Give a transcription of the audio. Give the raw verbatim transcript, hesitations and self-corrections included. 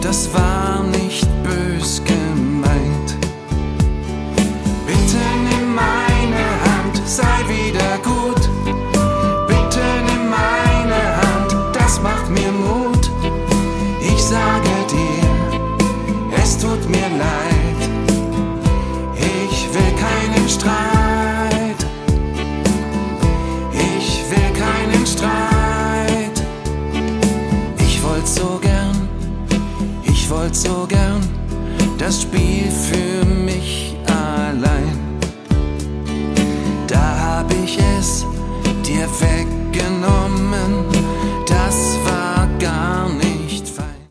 das war nicht bös gemeint. Bitte nimm meine Hand, sei wieder gut. Bitte nimm meine Hand, das macht mir Mut. Ich sage dir, es tut mir leid. Ich will keinen Streit. Ich will keinen Streit. Ich wollte so gern, ich wollte so gern das Spiel für mich